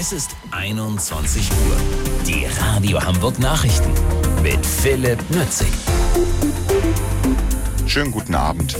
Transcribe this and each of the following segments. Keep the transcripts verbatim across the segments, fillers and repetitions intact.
Es ist einundzwanzig Uhr. Die Radio Hamburg Nachrichten mit Philipp Nützig. Schönen guten Abend.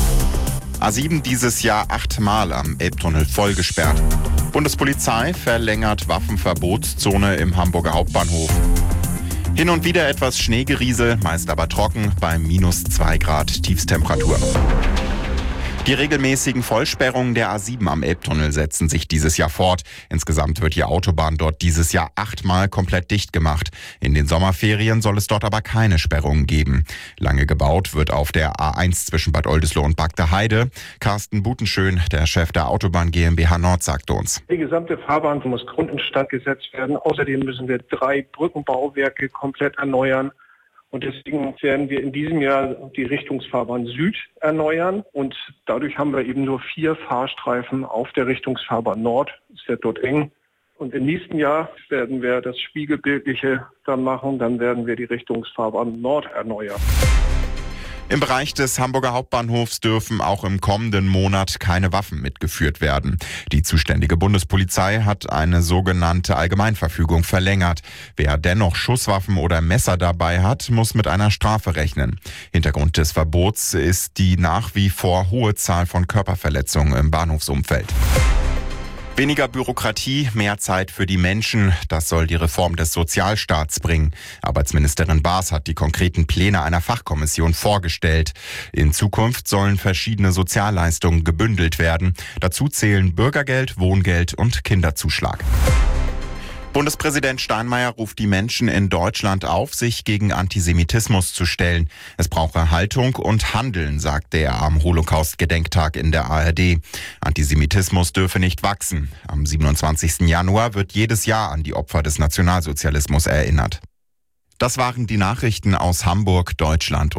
A sieben dieses Jahr achtmal am Elbtunnel voll gesperrt. Bundespolizei verlängert Waffenverbotszone im Hamburger Hauptbahnhof. Hin und wieder etwas Schneegeriesel, meist aber trocken, bei minus zwei Grad Tiefstemperatur. Die regelmäßigen Vollsperrungen der A sieben am Elbtunnel setzen sich dieses Jahr fort. Insgesamt wird die Autobahn dort dieses Jahr achtmal komplett dicht gemacht. In den Sommerferien soll es dort aber keine Sperrungen geben. Lange gebaut wird auf der A eins zwischen Bad Oldesloe und Bagde-Heide. Carsten Butenschön, der Chef der Autobahn GmbH Nord, sagte uns: Die gesamte Fahrbahn muss grundinstand gesetzt werden. Außerdem müssen wir drei Brückenbauwerke komplett erneuern. Und deswegen werden wir in diesem Jahr die Richtungsfahrbahn Süd erneuern. Und dadurch haben wir eben nur vier Fahrstreifen auf der Richtungsfahrbahn Nord. Es wird dort eng. Und im nächsten Jahr werden wir das Spiegelbildliche dann machen. Dann werden wir die Richtungsfahrbahn Nord erneuern. Im Bereich des Hamburger Hauptbahnhofs dürfen auch im kommenden Monat keine Waffen mitgeführt werden. Die zuständige Bundespolizei hat eine sogenannte Allgemeinverfügung verlängert. Wer dennoch Schusswaffen oder Messer dabei hat, muss mit einer Strafe rechnen. Hintergrund des Verbots ist die nach wie vor hohe Zahl von Körperverletzungen im Bahnhofsumfeld. Weniger Bürokratie, mehr Zeit für die Menschen, das soll die Reform des Sozialstaats bringen. Arbeitsministerin Baas hat die konkreten Pläne einer Fachkommission vorgestellt. In Zukunft sollen verschiedene Sozialleistungen gebündelt werden. Dazu zählen Bürgergeld, Wohngeld und Kinderzuschlag. Bundespräsident Steinmeier ruft die Menschen in Deutschland auf, sich gegen Antisemitismus zu stellen. Es brauche Haltung und Handeln, sagte er am Holocaust-Gedenktag in der A R D. Antisemitismus dürfe nicht wachsen. Am siebenundzwanzigsten Januar wird jedes Jahr an die Opfer des Nationalsozialismus erinnert. Das waren die Nachrichten aus Hamburg, Deutschland.